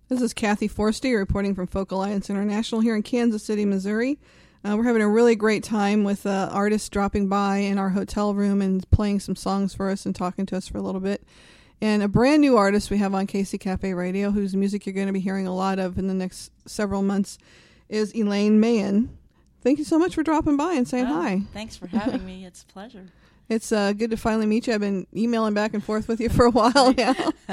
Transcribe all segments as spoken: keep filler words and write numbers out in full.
This is Kathy Forster reporting from Folk Alliance International here in Kansas City, Missouri. Uh, we're having a really great time with uh, artists dropping by in our hotel room and playing some songs for us and talking to us for a little bit. And a brand new artist we have on K C Cafe Radio, whose music you're going to be hearing a lot of in the next several months, is Elaine Mayen. Thank you so much for dropping by and saying oh, hi. Thanks for having me. It's a pleasure. It's uh, good to finally meet you. I've been emailing back and forth with you for a while now.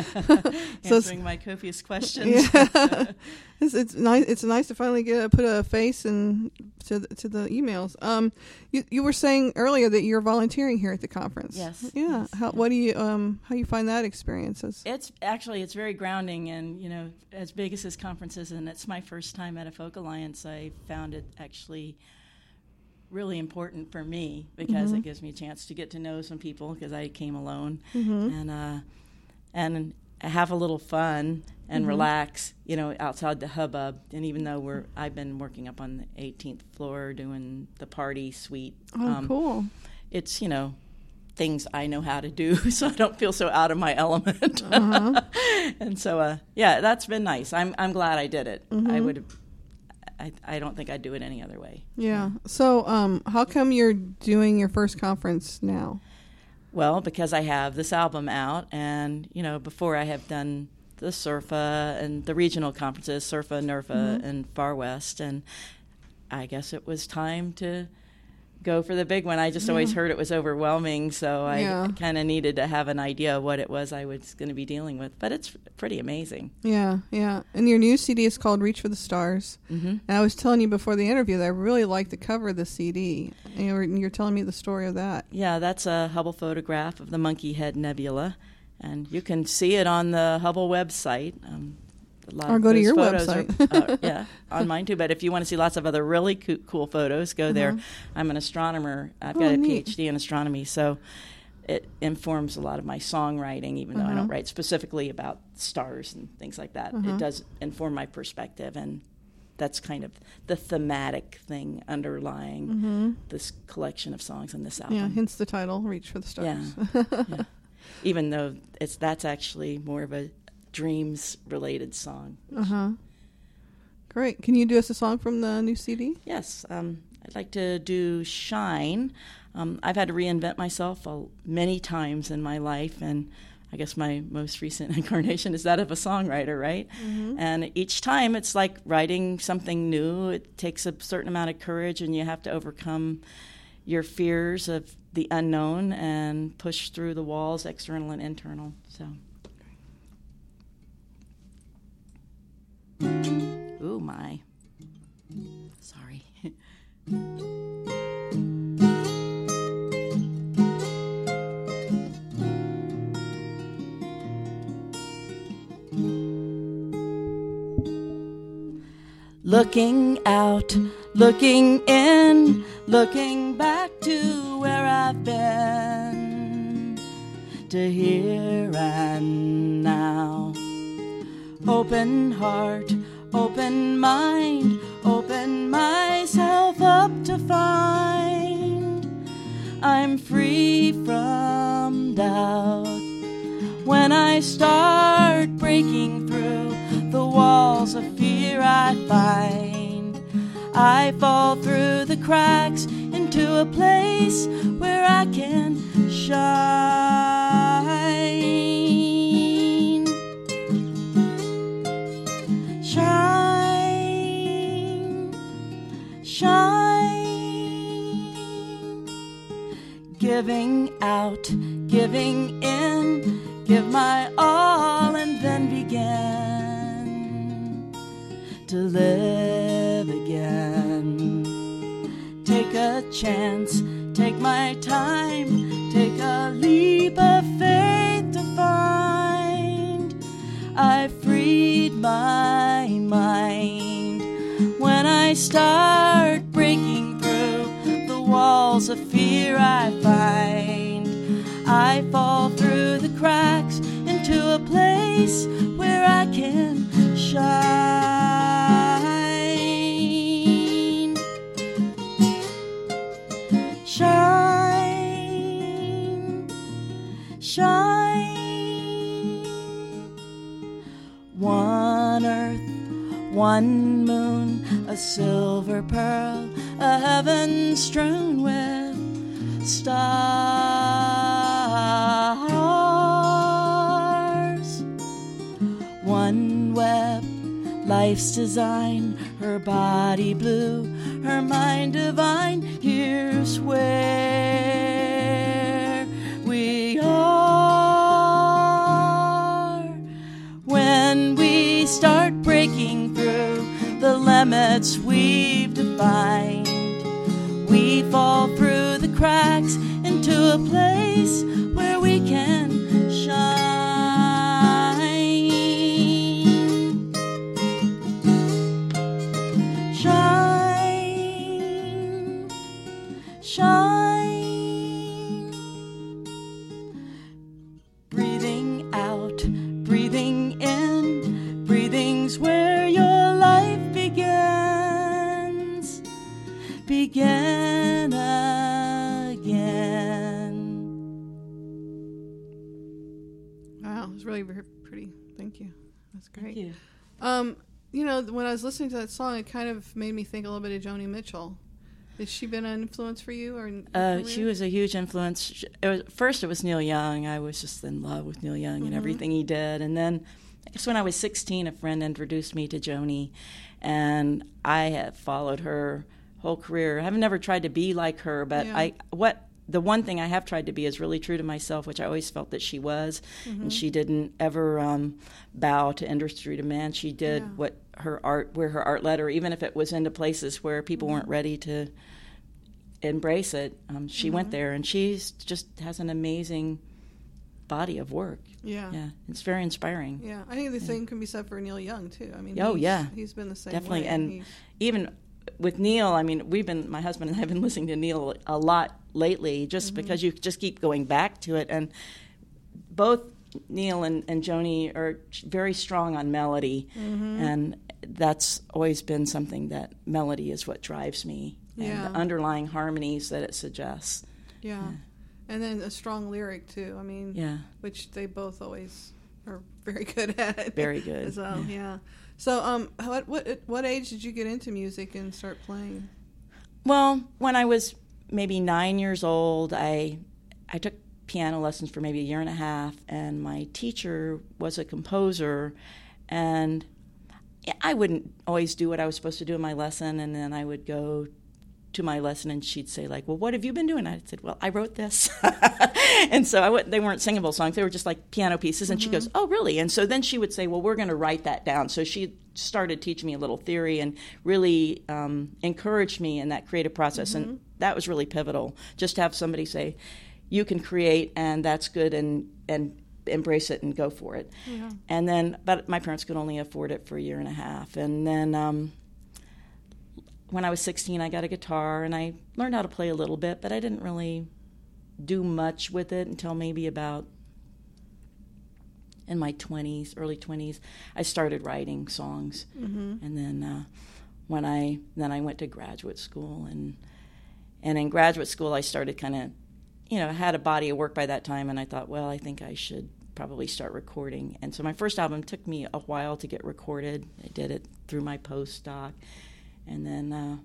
so Answering my copious questions. Yeah. it's, it's nice. It's nice to finally get a, put a face and to the, to the emails. Um, you you were saying earlier that you're volunteering here at the conference. Yes. Yeah. Yes, how yes. what do you um how you find that experience? As It's actually it's very grounding, and you know, as big as this conference is, and it's my first time at a Folk Alliance, I found it actually really important for me because mm-hmm. it gives me a chance to get to know some people because I came alone mm-hmm. and uh, and have a little fun and mm-hmm. relax, you know, outside the hubbub. And even though we're I've been working up on the eighteenth floor doing the party suite. Oh, um, cool! It's you know things I know how to do, so I don't feel so out of my element. Uh-huh. And so uh, yeah, that's been nice. I'm I'm glad I did it. Mm-hmm. I would. I, I don't think I'd do it any other way. Yeah. So, um, how come you're doing your first conference now? Well, because I have this album out, and you know, before I have done the SURFA and the regional conferences, SURFA, NERFA, mm-hmm. and Far West, and I guess it was time to go for the big one. I just yeah. always heard it was overwhelming, so I yeah. kind of needed to have an idea of what it was I was going to be dealing with. But it's pretty amazing. Yeah, yeah. And your new C D is called Reach for the Stars. Mm-hmm. And I was telling you before the interview that I really like the cover of the C D. And you're, you're telling me the story of that. Yeah, that's a Hubble photograph of the Monkey Head Nebula, and you can see it on the Hubble website. Um, A lot or of go to those your photos website. Are, uh, yeah, on mine too. But if you want to see lots of other really co- cool photos, go uh-huh. there. I'm an astronomer. I've oh, got a neat. PhD in astronomy, so it informs a lot of my songwriting, even uh-huh. though I don't write specifically about stars and things like that. Uh-huh. It does inform my perspective, and that's kind of the thematic thing underlying mm-hmm. this collection of songs in this album. Yeah, hence the title, Reach for the Stars. Yeah. yeah. Even though it's that's actually more of a dreams-related song. Uh-huh. Great. Can you do us a song from the new C D? Yes. Um, I'd like to do Shine. Um, I've had to reinvent myself uh, many times in my life, and I guess my most recent incarnation is that of a songwriter, right? Mm-hmm. And each time it's like writing something new. It takes a certain amount of courage, and you have to overcome your fears of the unknown and push through the walls, external and internal. So. Ooh, my. Sorry. Looking out, looking in, looking back to where I've been, to here and now. Open heart, open mind, open myself up to find I'm free from doubt. When I start breaking through the walls of fear I find, I fall through the cracks into a place where I can shine. Shine, shine. Giving out, giving in, give my all and then begin to live again. Take a chance, take my time, take a leap of faith to find I freed my mind. When I start breaking through the walls of fear I find, I fall through the cracks into a place where I can shine. Shine, shine. One on earth, one moon, a silver pearl, a heaven strewn with stars. One web, life's design, her body blue, her mind divine. Here's where we are. When we start breaking through the limits we've defined, we fall through the cracks into a place where we can shine. Shine, shine. Breathing out, breathing in, breathing's where your life begins. Begin again. Wow, it was really very pretty. Thank you. That's great. Thank you. Um, you know, when I was listening to that song, it kind of made me think a little bit of Joni Mitchell. Has she been an influence for you? Or uh, she was a huge influence. It was, first, it was Neil Young. I was just in love with Neil Young mm-hmm. and everything he did. And then, I guess when I was sixteen, a friend introduced me to Joni, and I have followed her whole career. I've never tried to be like her, but yeah. I what the one thing I have tried to be is really true to myself, which I always felt that she was, mm-hmm. and she didn't ever um, bow to industry demand. She did yeah. what her art, where her art led her, even if it was into places where people mm-hmm. weren't ready to embrace it. Um, she mm-hmm. went there, and she's just has an amazing body of work. Yeah, yeah, it's very inspiring. Yeah, I think the yeah. same can be said for Neil Young too. I mean, oh he's, yeah, he's been the same definitely, way. and he's... even with Neil, I mean, we've been, my husband and I have been listening to Neil a lot lately, just mm-hmm. because you just keep going back to it, and both Neil and, and Joni are very strong on melody, mm-hmm. and that's always been something that melody is what drives me, and yeah. the underlying harmonies that it suggests. Yeah. yeah. And then a strong lyric, too. I mean, yeah. which they both always are very good at. Very good. As well, yeah. yeah. So, um, what what what age did you get into music and start playing? Well, when I was maybe nine years old, I I took piano lessons for maybe a year and a half, and my teacher was a composer, and I wouldn't always do what I was supposed to do in my lesson, and then I would go to my lesson, and she'd say, like, well, what have you been doing? I said, well, I wrote this. And so I w- they weren't singable songs. They were just like piano pieces. And mm-hmm. she goes, oh, really? And so then she would say, well, we're going to write that down. So she started teaching me a little theory and really um, encouraged me in that creative process. Mm-hmm. And that was really pivotal, just to have somebody say, you can create, and that's good, and and embrace it and go for it. Yeah. And then, but my parents could only afford it for a year and a half. And then um, when I was sixteen, I got a guitar, and I learned how to play a little bit, but I didn't really do much with it until maybe about in my twenties, early twenties. I started writing songs, mm-hmm. and then uh, when I then I went to graduate school, and and in graduate school I started kind of, you know, I had a body of work by that time, and I thought, well, I think I should probably start recording. And so my first album took me a while to get recorded. I did it through my postdoc. And then uh,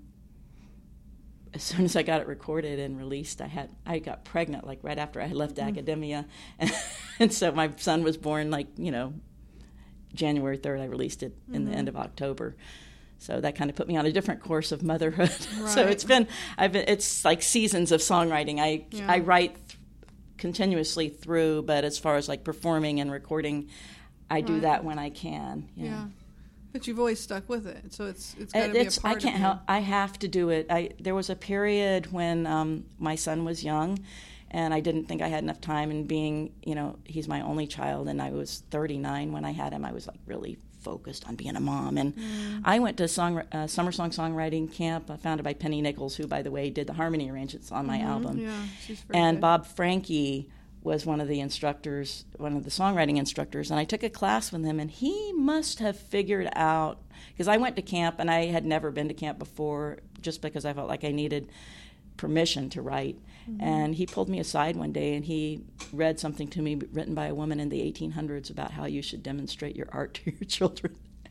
as soon as I got it recorded and released, I had I got pregnant like right after I had left mm-hmm. academia. And, and so my son was born like, you know, January third. I released it in mm-hmm. the end of October. So that kind of put me on a different course of motherhood. Right. So it's been, I've been, it's like seasons of songwriting. I yeah. I write th- continuously through, but as far as like performing and recording, I right. do that when I can. Yeah. yeah. But you've always stuck with it, so it's it's got to be a part I can't of you. help. I have to do it. I there was a period when um, my son was young, and I didn't think I had enough time. And being, you know, he's my only child, and I was thirty-nine when I had him. I was like really focused on being a mom, and mm. I went to song uh, summer song songwriting camp uh, founded by Penny Nichols, who, by the way, did the harmony arrangements on my mm-hmm. album. Yeah, she's very and good. Bob Franke was one of the instructors, one of the songwriting instructors, and I took a class with him, and he must have figured out, because I went to camp, and I had never been to camp before, just because I felt like I needed permission to write. Mm-hmm. And he pulled me aside one day, and he read something to me written by a woman in the eighteen hundreds about how you should demonstrate your art to your children.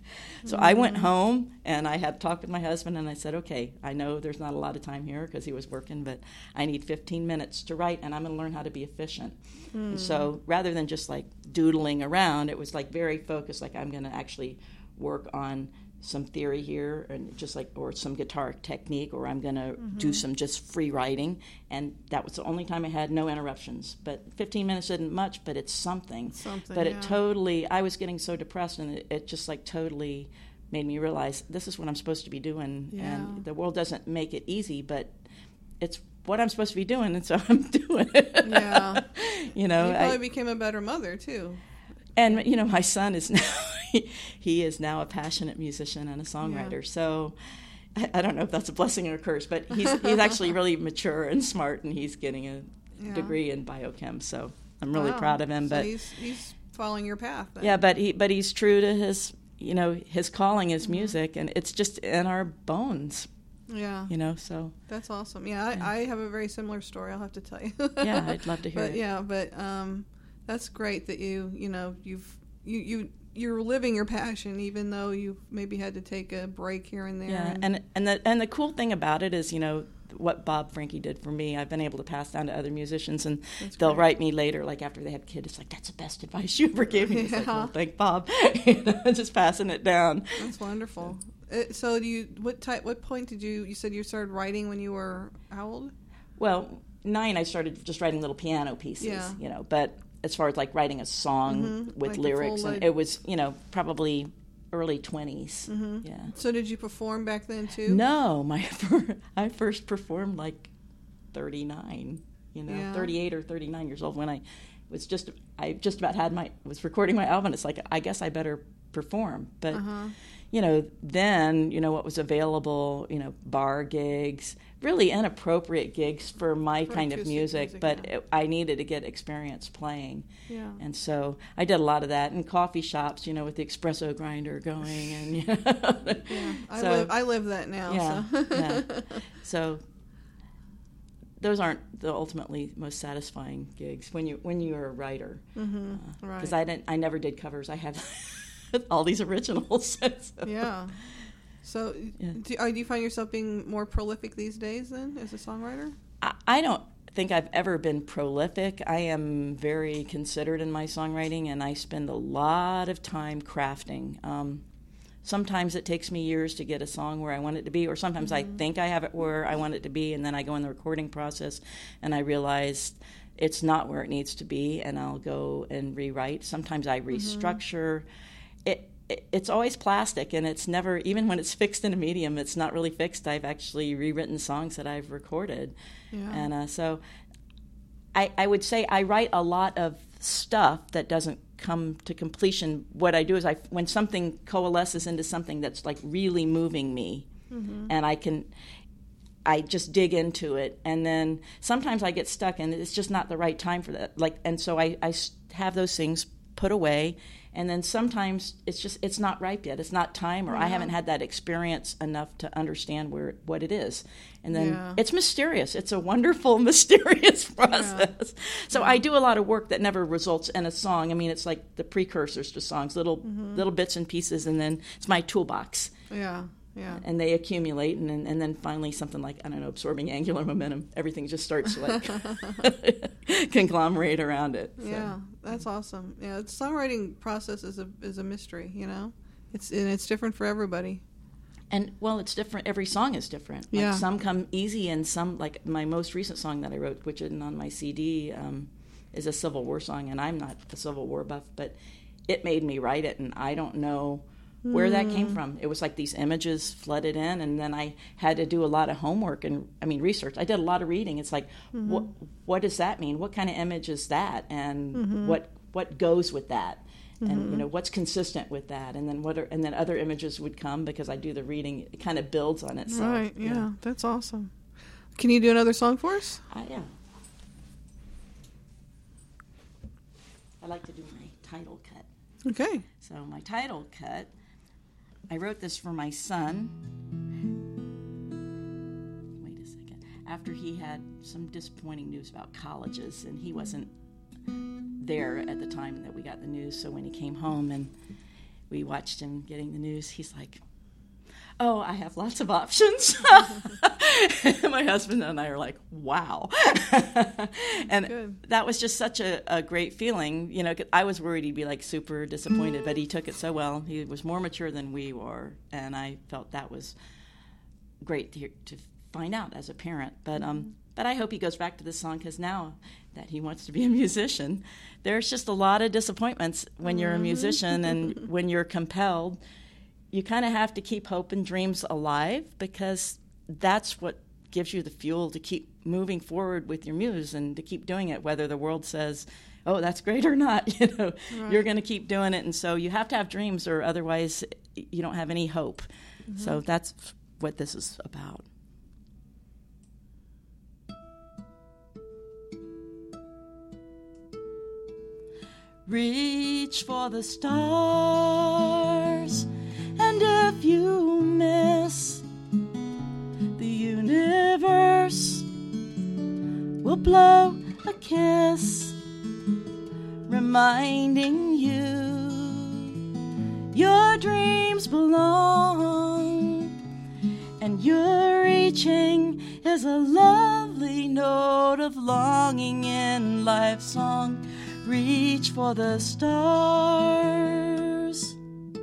So I went home and I had talked with my husband and I said, okay, I know there's not a lot of time here because he was working, but I need fifteen minutes to write and I'm going to learn how to be efficient. Mm. And so rather than just like doodling around, it was like very focused, like I'm going to actually work on some theory here and just like, or some guitar technique, or I'm going to mm-hmm. do some just free writing. And that was the only time I had no interruptions. But fifteen minutes isn't much, but it's something. Something, But yeah. it totally, I was getting so depressed and it, it just like totally made me realize this is what I'm supposed to be doing. Yeah. And the world doesn't make it easy, but it's what I'm supposed to be doing, and so I'm doing it. Yeah. You know, you probably I, became a better mother too. And, you know, my son is now, he, he is now a passionate musician and a songwriter. Yeah. So I, I don't know if that's a blessing or a curse, but he's he's actually really mature and smart, and he's getting a yeah. degree in biochem. So I'm really wow. proud of him. So but he's, he's following your path then. Yeah, but he but he's true to his, you know, his calling is mm-hmm. music, and it's just in our bones. Yeah. You know, so. That's awesome. Yeah, I, yeah. I have a very similar story, I'll have to tell you. Yeah, I'd love to hear but, it. Yeah, but um, that's great that you, you know, you've, you, you, you're living your passion even though you maybe had to take a break here and there. Yeah, and, and, and, the, and the cool thing about it is, you know, what Bob Franke did for me, I've been able to pass down to other musicians, and that's they'll great. write me later, like after they have kids, it's like, that's the best advice you ever gave me. Yeah. It's like, well, thank Bob. You know, just passing it down. That's wonderful. Uh, so do you, what type, what point did you, you said you started writing when you were how old? Well, nine, I started just writing little piano pieces, yeah. you know, but as far as like writing a song mm-hmm. with like lyrics, full, and like... it was, you know, probably early twenties. Mm-hmm. Yeah. So did you perform back then too? No, my first, I first performed like thirty-nine, you know, yeah. thirty-eight or thirty-nine years old when I was just, I just about had my, was recording my album. It's like, I guess I better perform. But, uh-huh. you know, then, you know, what was available, you know, bar gigs, really inappropriate gigs for my for kind of music, music but yeah. it, I needed to get experience playing. Yeah. And so I did a lot of that in coffee shops, you know, with the espresso grinder going. And, you know. Yeah, I, so, live, I live that now. Yeah, So. yeah. So those aren't the ultimately most satisfying gigs when you when you're a writer. Mm-hmm. Uh, right. Because I didn't, I never did covers. I have all these originals. So. Yeah. So, yeah. Do, uh, do you find yourself being more prolific these days then as a songwriter? I, I don't think I've ever been prolific. I am very considered in my songwriting, and I spend a lot of time crafting. Um, sometimes it takes me years to get a song where I want it to be, or sometimes mm-hmm. I think I have it where I want it to be, and then I go in the recording process and I realize it's not where it needs to be, and I'll go and rewrite. Sometimes I restructure. Mm-hmm. It. It's always plastic, and it's never, even when it's fixed in a medium, it's not really fixed. I've actually rewritten songs that I've recorded. Yeah. And uh, so I, I would say I write a lot of stuff that doesn't come to completion. What I do is I, when something coalesces into something that's like really moving me, mm-hmm. and I can, I just dig into it. And then sometimes I get stuck, and it's just not the right time for that. Like, and so I, I have those things put away. And then sometimes it's just, it's not ripe yet. It's not time, or yeah. I haven't had that experience enough to understand where what it is. And then yeah. it's mysterious. It's a wonderful, mysterious process. Yeah. So yeah. I do a lot of work that never results in a song. I mean, it's like the precursors to songs, little mm-hmm. little bits and pieces, and then it's my toolbox. Yeah. Yeah. And they accumulate, and then, and then finally something like, I don't know, absorbing angular momentum. Everything just starts to like conglomerate around it. So. Yeah, that's awesome. Yeah, the songwriting process is a is a mystery, you know? It's and it's different for everybody. And, well, it's different. Every song is different. Like yeah. some come easy, and some, like my most recent song that I wrote, which isn't on my C D, um, is a Civil War song, and I'm not a Civil War buff, but it made me write it, and I don't know where that came from. It was like these images flooded in, and then I had to do a lot of homework and, I mean, research. I did a lot of reading. It's like, mm-hmm. what what does that mean? What kind of image is that? And mm-hmm. what what goes with that? Mm-hmm. And, you know, what's consistent with that? And then what are, and then other images would come because I do the reading. It kind of builds on itself. Right, yeah, yeah. That's awesome. Can you do another song for us? Uh, yeah. I like to do my title cut. Okay. So my title cut, I wrote this for my son. Wait a second. After he had some disappointing news about colleges, and he wasn't there at the time that we got the news, so when he came home, and we watched him getting the news. He's like, oh, I have lots of options. My husband and I are like, wow. And Good. That was just such a, a great feeling. You know, I was worried he'd be like super disappointed, but he took it so well. He was more mature than we were, and I felt that was great to, to find out as a parent. But um, but I hope he goes back to this song, because now that he wants to be a musician, there's just a lot of disappointments when you're a musician and when you're compelled. You kind of have to keep hope and dreams alive, because that's what gives you the fuel to keep moving forward with your muse and to keep doing it, whether the world says, oh, that's great or not. You know, right. You're going to keep doing it. And so you have to have dreams, or otherwise you don't have any hope. Mm-hmm. So that's what this is about. Reach for the stars, and if you miss, the universe will blow a kiss, reminding you your dreams belong, and your reaching is a lovely note of longing in life's song. Reach for the stars.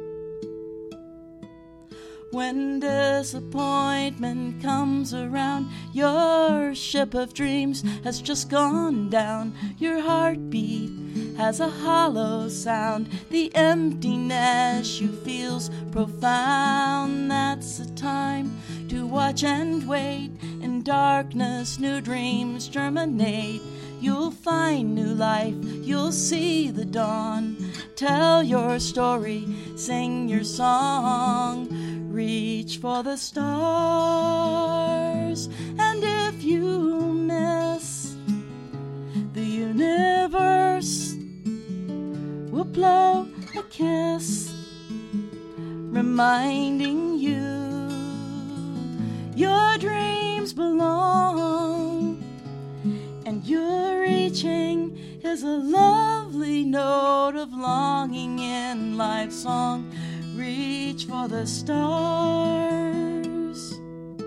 When disappointment comes around, your ship of dreams has just gone down. Your heartbeat has a hollow sound. The emptiness you feel's profound. That's the time to watch and wait. In darkness, new dreams germinate. You'll find new life, you'll see the dawn. Tell your story, sing your song. Reach for the stars, and if you miss, the universe will blow a kiss, reminding you your dreams belong, and your reaching is a lovely note of longing in life's song. Reach for the stars.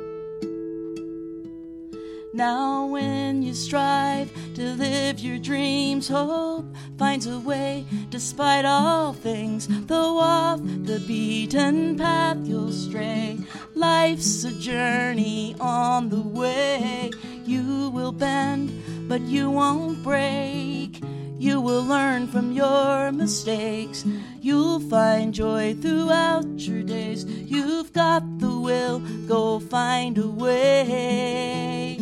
Now when you strive to live your dreams, hope finds a way despite all things. Though off the beaten path you'll stray, life's a journey on the way. You will bend, but you won't break. You will learn from your mistakes. You'll find joy throughout your days. You've got the will, go find a way.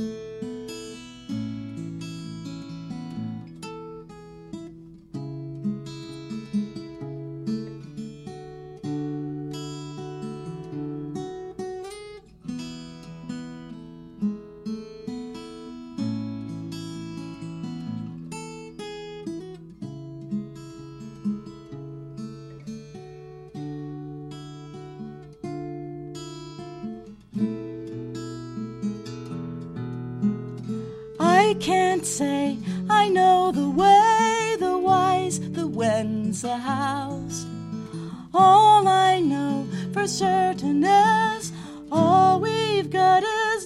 I can't say I know the way, the whys, the whens, the hows. All I know for certain is all we've got is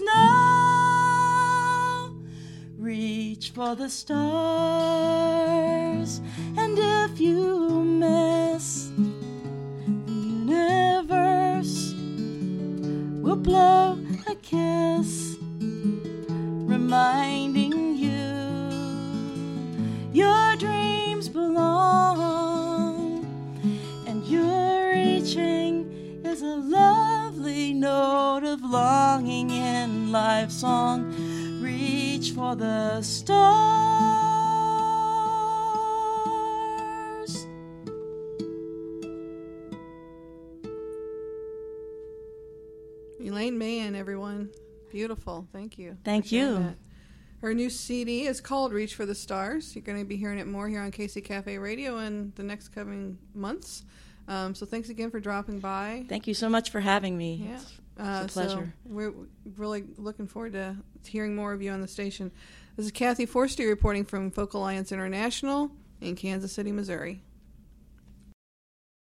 now. Reach for the stars, and if you miss, the universe will blow a kiss, reminding you your dreams belong, and your reaching is a lovely note of longing in life's song. Reach for the stars. Elaine Mahan, everyone. Beautiful. Thank you. Thank you. That. Her new C D is called Reach for the Stars. You're going to be hearing it more here on K C Cafe Radio in the next coming months. Um, so thanks again for dropping by. Thank you so much for having me. Yeah. It's, uh, it's a pleasure. So we're really looking forward to hearing more of you on the station. This is Kathy Forster reporting from Folk Alliance International in Kansas City, Missouri.